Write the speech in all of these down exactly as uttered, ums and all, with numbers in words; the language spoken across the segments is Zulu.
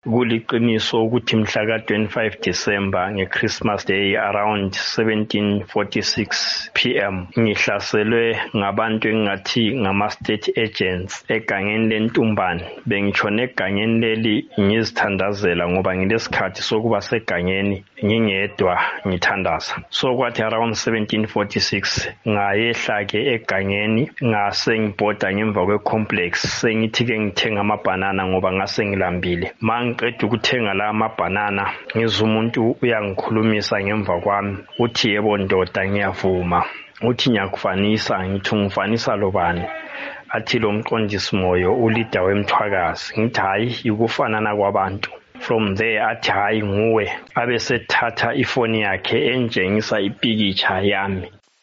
kuliqiniso ukuthi mhla ka twenty-five December ngeChristmas Day around seventeen forty-six p m ngihlaselwe ngabantu engathi ngama state agents egangeni leNtumbane. Bengitshone egangeni leli ngizithandazela ngoba ngilesikhathi sokuba segangeni ngingedwa ngithandaza. So kwathi around seventeen forty-six ngayehla ke egangeni ngase ngibhoda ngemva kwe complex sengithi ke ngithenga amabhanana ngoba ngase ngilambile. Mangiqeda ukuthenga la amabhanana ngizwa umuntu uyangikhulumisa ngemva kwami uthi yebo ndoda ngiyavuma. Uthi ngiyakufanisa. Ngithi ngifanisa lobani? Athi lo mqondisi moyo ulida weMthwakazi. Ngithi hayi ikufanana kwabantu. From there athi hayi nguwe. Abesethatha ifoni yakhe enjengisa ipikitsha yami.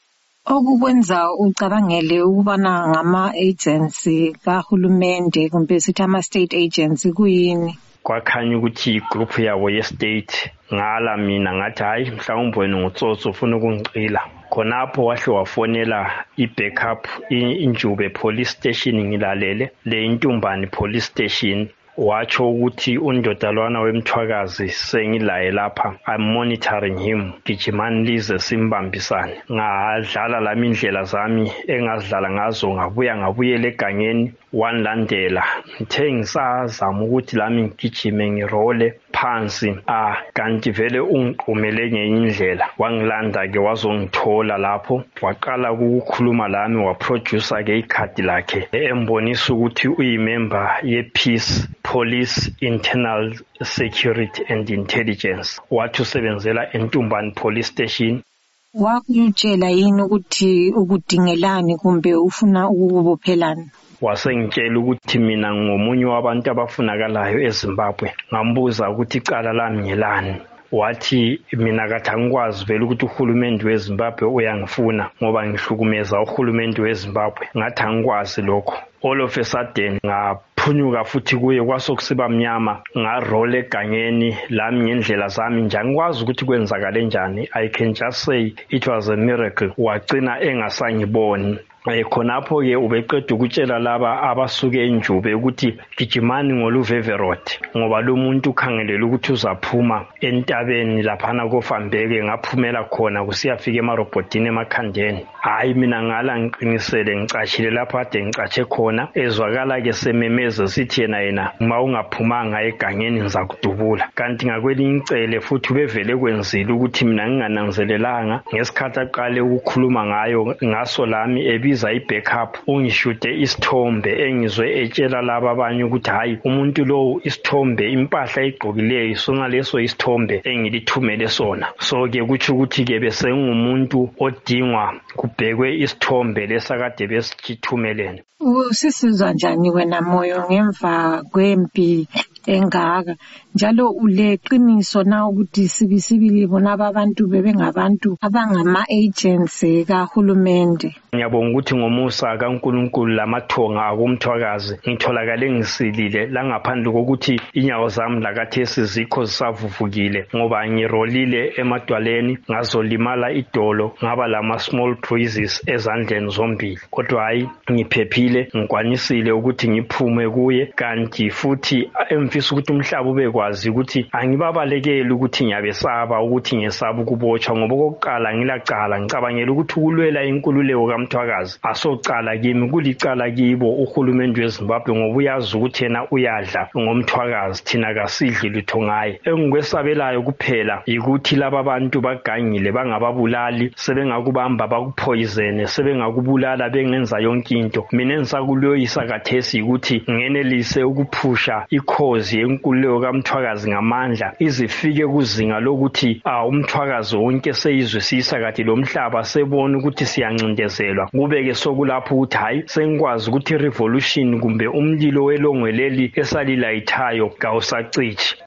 Okukwenza ucabangele ukubana ngama agency kahulumende kumbe sithi ama state agency kuyini? Kwakhanya ukuthi igroup yabo ye state. Ngala mina ngathi hayi mhlawumbe wena ngutsotso ufuna ukungicila. Khonapho wahle wafonela i-backup injube police station ngilalele le Intumbane police station. Watsho ukuthi undodalwana weMthwakazi sengilaye lapha, I'm monitoring him, gijimani lize simbambisane. Ngadlala lami indlela zami engazidlala ngazo, ngabuya ngabuyela egangeni wanlandela. Ngithe ngisazama ukuthi lami ngigijime ngirole phansi, ah kanti vele ungiqumele ngenye indlela. Wangilanda ke wazongithola lapho, waqala ukukhuluma lami, waproducer ke ikhadi lakhe embonisa ukuthi uyimember ye-Peace Police Internal Security and Intelligence. Wathi usebenzela eNtumbane Police Station. Wakutshela yini ukuthi ukudingelani kumbe ufuna ukubophelana? Wasengitshela ukuthi mina ngomunye wabantu abafunakalayo eZimbabwe. Ngambuza ukuthi icala lami ngelani. Wathi mina kathi angikwazi vele ukuthi uhulumende weZimbabwe uyangifuna ngoba ngihlukumeza uhulumende weZimbabwe. Ngathi angikwazi lokho. All of a sudden ngaphunyuka futhi kuye kwasokusiba mnyama, ngarole egangeni lami ngendlela zami nje angikwazi ukuthi kwenzakale njani. I can just say it was a miracle. Wagcina engasangiboni. Khonapho ke ubeqeda ukutshela laba abasuke enjube ukuthi gijimani ngoluveve road ngoba lo muntu ukhangelela ukuthi uzaphuma entabeni laphana koFambeke. Ngaphumela khona kusiyafika emarobhodini emakhandeni. Hayi mina ngala ngiqinisele ngicashile lapha ade ngicache khona. Ezwakala ke sememeze sithi yena yena uma ungaphumanga egangeni ngizakudubula. Kanti ngakwelinye icele futhi ubevele kwenzile ukuthi mina ngingananzelelanga ngesikhathi aqale ukukhuluma ngayo ngaso lami ebi i-backup ungishude isithombe engizwe etshela laba abanye ukuthi hayi umuntu lo isithombe impahla egqokileyo sona leso isithombe engilithumele sona. So ke kuthi ukuthi ke bese ngumuntu odingwa kubhekwe isithombe lesakade besithumelene. Usisizwa njani wena Moyo ngemva kwempi engaka njalo uleqiniso na ukuthi sibisibili bona abantu bebengabantu abangama agency kahulumende? Ngiyabonga ukuthi ngomusa kaNkulunkulu lamathonga akomthwakazi ngitholakale ngisilile la ngaphandle kokuthi inyawo zami lakathesi zikho zisavuvukile ngoba ngirolile emadwaleni ngazolimala idolo ngaba lama small bruises ezandleni zombili. Kodwa hayi ngiphephile ngikwanisile ukuthi ngiphume kuye. Kanti futhi emfisa ukuthi umhlaba ubekwazi ukuthi angibabalekeli ukuthi ngiyabesaba ukuthi ngesaba ukubotshwa ngoba kokuqala ngilacala ngicabangela ukuthi ukulwela inkululeko kaMthwakazi asocala kimi kulicala kibo uhulumende weZimbabwe ngoba uyazi ukuthi yena uyadla ngomthwakazi thina kasidli lutho ngaye. Engikwesabelayo kuphela ukuthi laba bantu bagangile bangababulali sebengakubamba bakuphoyizene sebengakubulala bengenza yonke into. Mina engisakuloyisa kathesi ukuthi ngenelise ukuphusha ikhozi yenkululeko kaMthwakazi ngamandla izifike kuzinga lokuthi umthwakazi wonke seyizwisisa kathi lo mhlaba sebona ukuthi siyancindezelwa. Kubeke sokulapho ukuthi hayi sengikwazi ukuthi revolution kumbe umlilo welongwe leli esalilayithayo kawusacithi.